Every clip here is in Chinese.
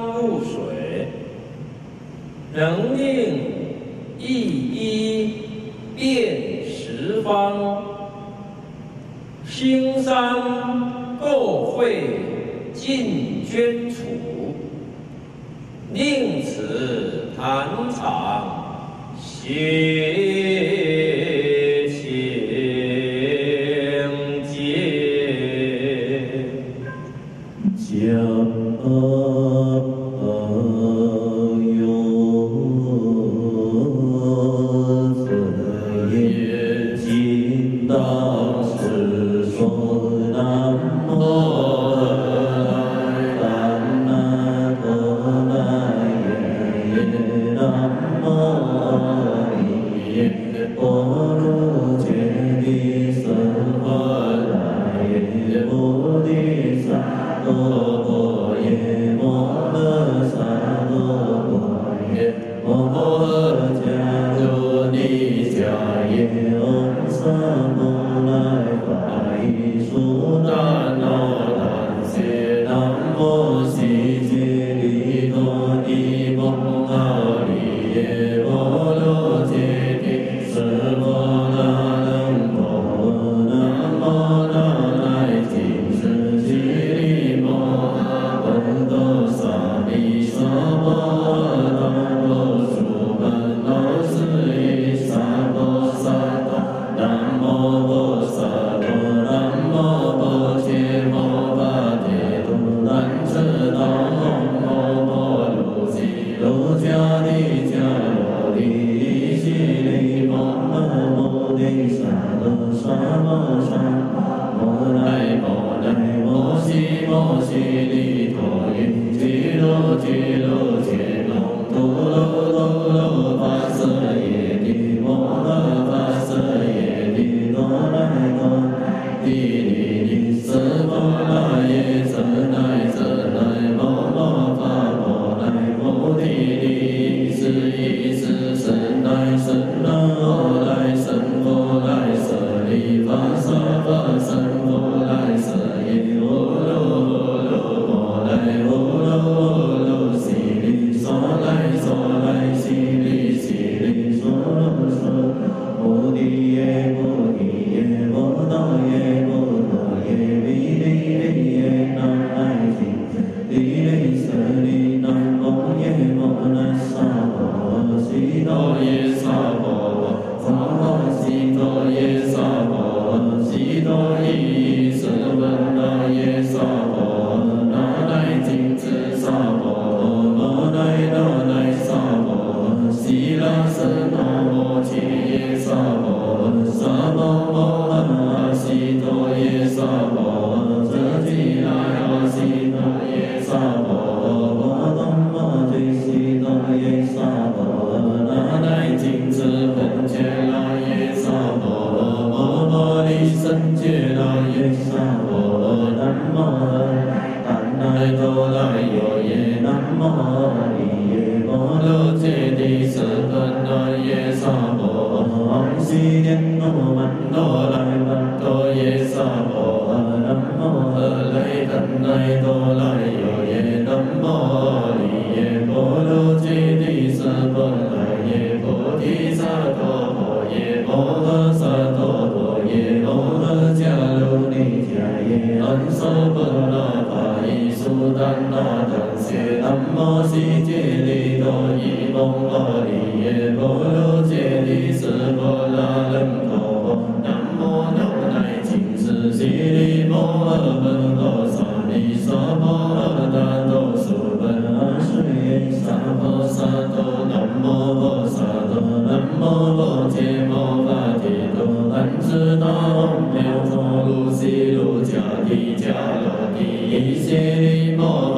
入水，能令一一遍十方，兴山构会尽捐处，令此坛场协清洁。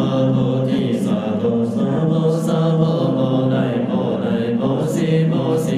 摩西。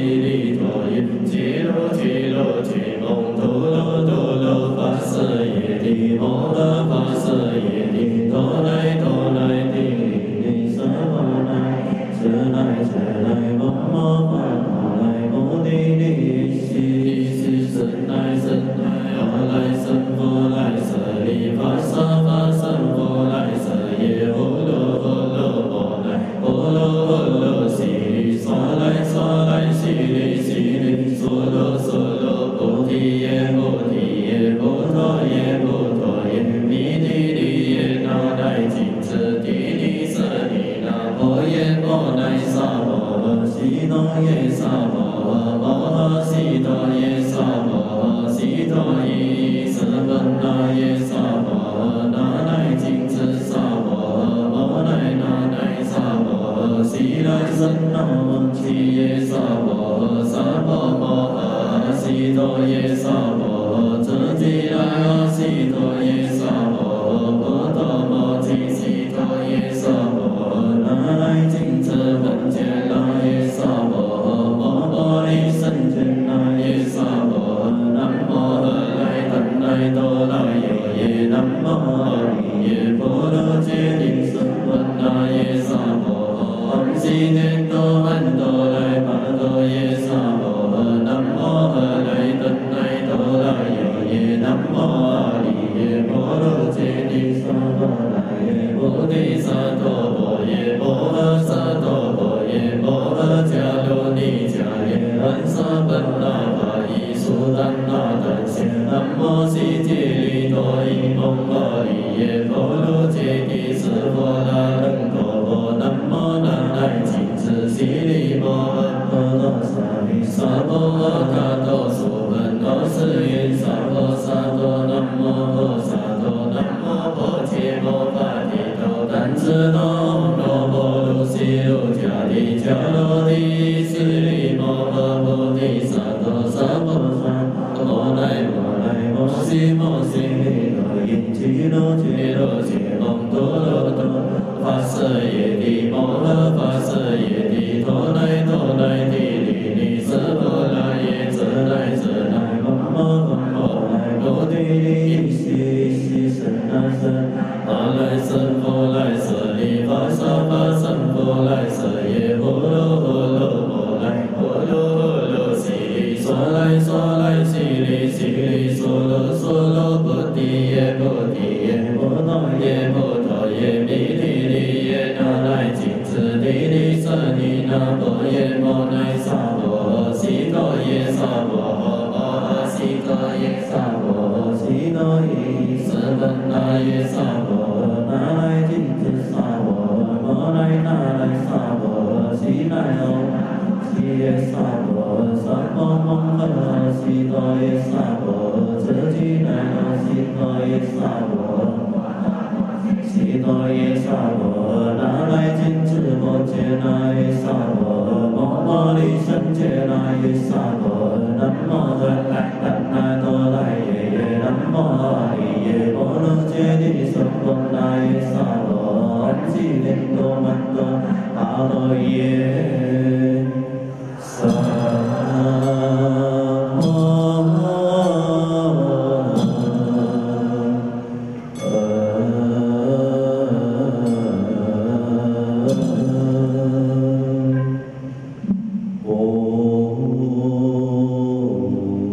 悉多耶萨婆摩诃悉多耶萨婆悉多依斯文那耶萨婆那来金智萨婆摩来那来萨婆悉来僧那摩提耶萨婆萨婆摩诃悉多耶萨婆遮吉来阿悉多耶萨婆波多摩提悉多耶萨婆那来金智文杰那耶萨婆摩波利胜杰那耶萨婆南无阿来等来多来有耶南无阿利耶波罗揭谛僧文那耶萨婆唵悉念多安多来巴多耶萨婆南无阿来等来多来有耶南无阿利耶波罗揭谛萨婆那耶菩提萨埵婆耶摩诃萨埵婆耶摩诃迦卢尼迦耶安萨本那巴依苏丹那丹谢南无悉吉利多伊蒙巴利耶波罗揭谛斯婆拉登陀婆南无南来金智悉利摩诃婆罗萨利萨婆诃卡多苏本多斯耶萨婆萨多南无婆萨多南无婆伽摩巴提多丹智多罗婆卢悉卢迦利迦罗提斯利摩诃菩提萨埵萨婆萨摩来摩来摩悉摩悉利罗因吉罗吉罗吉蒙多罗多发瑟耶帝摩诃发瑟耶帝陀来陀来帝利利瑟婆拉耶遮来遮来摩诃摩来摩帝利悉悉僧那僧阿来僧婆来舍利法萨法僧婆来舍耶婆罗婆罗摩来婆罗婆罗悉利娑来娑来悉利悉利娑罗娑罗菩提耶菩提耶波罗耶波罗耶弥提利耶那来金智利利舍利那婆耶摩来萨婆悉多耶萨婆摩诃悉多耶萨婆悉多依斯文那耶萨婆那来金智萨婆摩来那来萨婆悉来唵悉耶萨婆萨婆摩诃悉多耶萨婆遮吉来唵悉多耶萨婆悉多耶萨婆那来金智摩羯那耶萨婆摩摩利胜羯那耶萨婆南无阿来等来多来耶耶南无阿利耶波罗揭谛僧波那耶萨婆唵悉念多曼多阿罗耶